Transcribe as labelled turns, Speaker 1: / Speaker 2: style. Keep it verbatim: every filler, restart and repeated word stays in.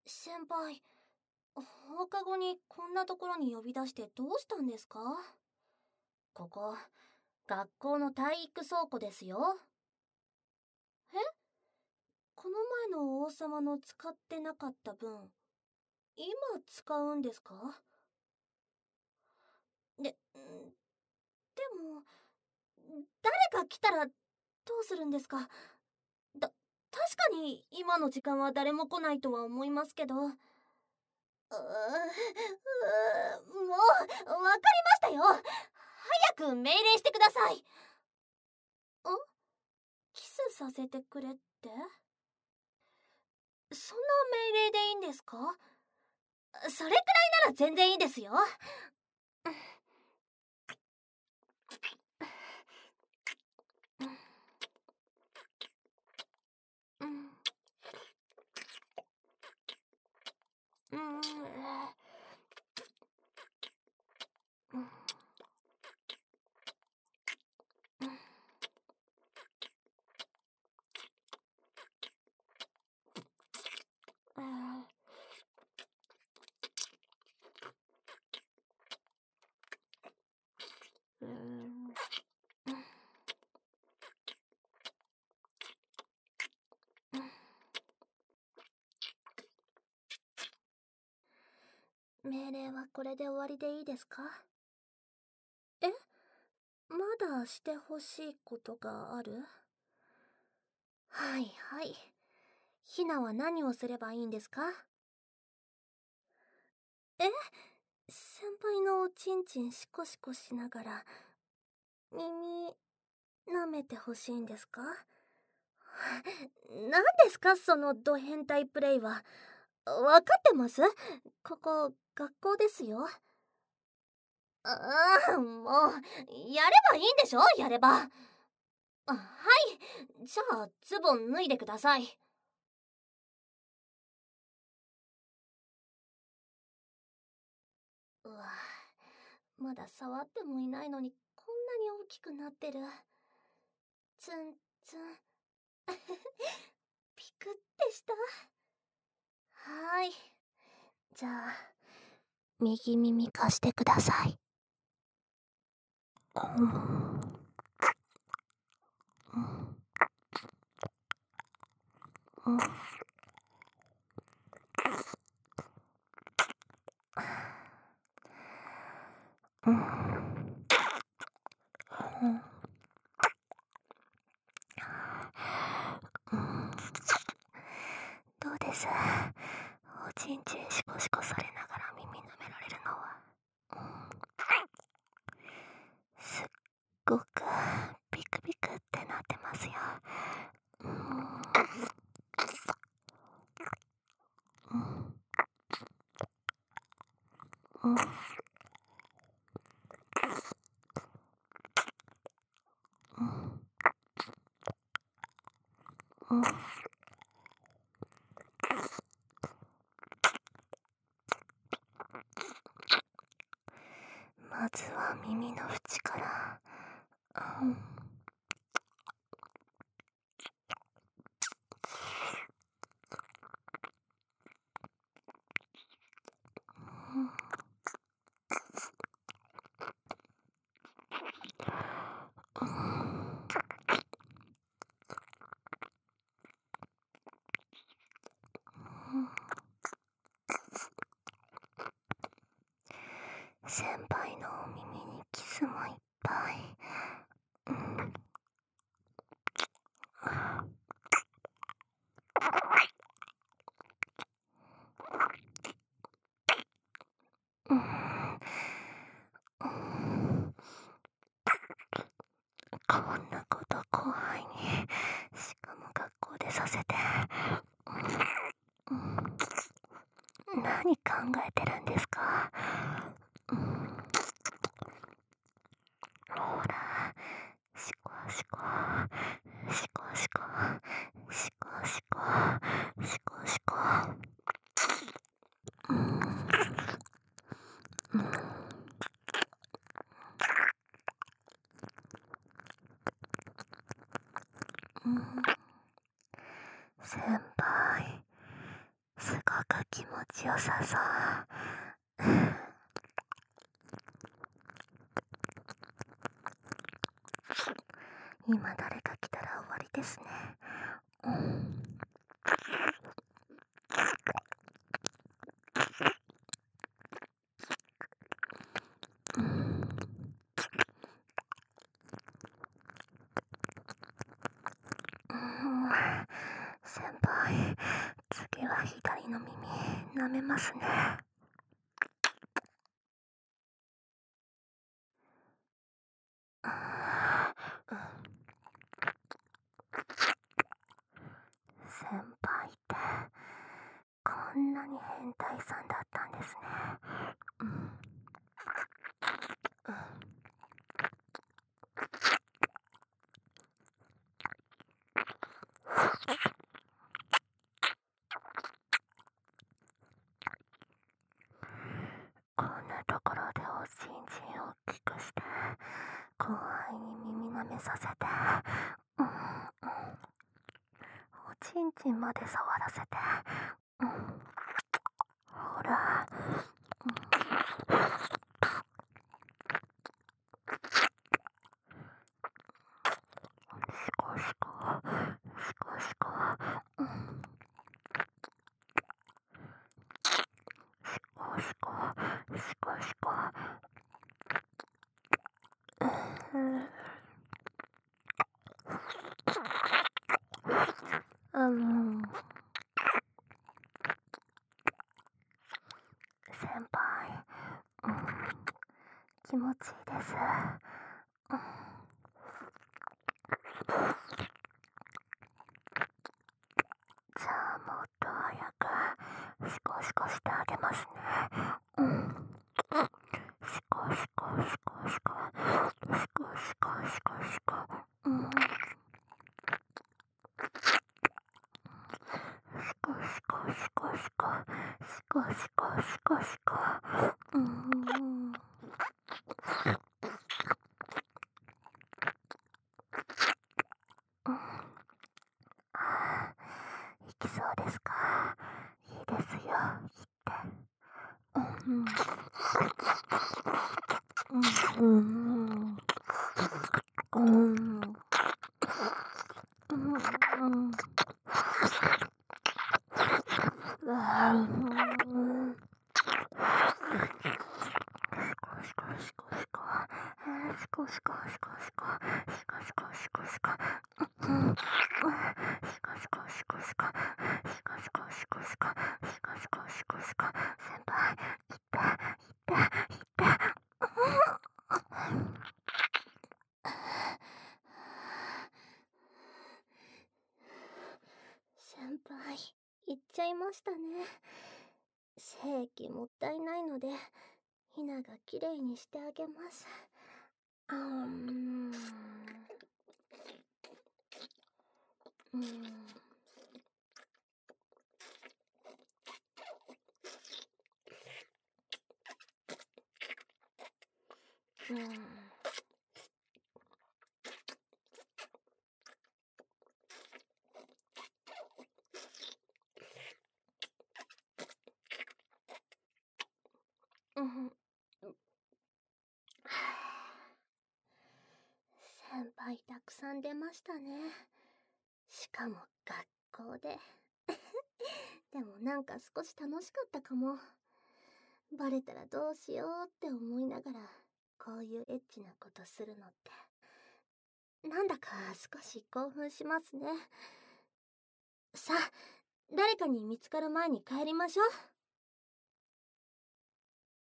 Speaker 1: 先輩、放課後にこんなところに呼び出してどうしたんですか？ここ、学校の体育倉庫ですよ。え？この前の王様の使ってなかった分、今使うんですか？で、でも、誰が来たらどうするんですか？だ、確かに今の時間は誰も来ないとは思いますけど。うー、うー、もう、わかりましたよ。早く命令してください。ん？キスさせてくれって？そんな命令でいいんですか？それくらいなら全然いいですよ。うん、うん、うん、うん。命令はこれで終わりでいいですか？え？まだしてほしいことがある？はいはい。ひなは何をすればいいんですか？え？先輩のおちんちんシコシコしながら耳舐めてほしいんですか？何ですかそのド変態プレイは。わかってます？ここ学校ですよ。ああ、もうやればいいんでしょ、やれば。あ、はい、じゃあズボン脱いでください。うわ、まだ触ってもいないのにこんなに大きくなってる。ツンツンピクってした。はーい、じゃあ右耳貸してください。うん、うん、うん、うん、どうです？おちんちんシコシコされながら耳舐められるのは。うん、すっごくピクピクってなってますよ。うん、うん、うん、うん、まずは耳の縁から。うん、先輩のお耳にキスもいっぱい。うん、うん、こんなこと後輩に、しかも学校でさせて、うん、何考えてるんですか？うん、ほら、シコシコシコシコシコシコシコシコ、うん、うん、うん、先輩すごく気持ちよさそう。今誰か来たら終わりですね。うん、先輩、次は左の耳舐めますね。先輩ってこんなに変態さんだったんですね。うんうん、こんなところでおちんちんを大きくして後輩に耳舐めさせて、うん、おちんちんまで触らせて、うん、ほら、うん、シコシコシコシコ、うん、シコシコシコシコ、うん、先輩、うん、気持ちいいです。うん、じゃあもっと早くシコシコしてあげますね。うん、シコシコシコシコシコシコシコシコ、うん、シコシコシコシコシコシコシコシコ、うん、いきそうですか？いいですよ、いって。うん、うん、うん、うん、うん、うん、シコシコシコ、シコシコシコシコシコシコシコシコ、うん、シコシコシコシコシコシコシコシコシコシコシコシコ、先輩行って行って行って、先輩行っちゃいましたね。精液もったいないのでひながきれいにしてあげます。あーん、うん、うん、うん、先輩たくさん出ましたね。しかも学校で。でもなんか少し楽しかったかも。バレたらどうしようって思いながらこういうエッチなことするのってなんだか少し興奮しますね。さあ、誰かに見つかる前に帰りましょう。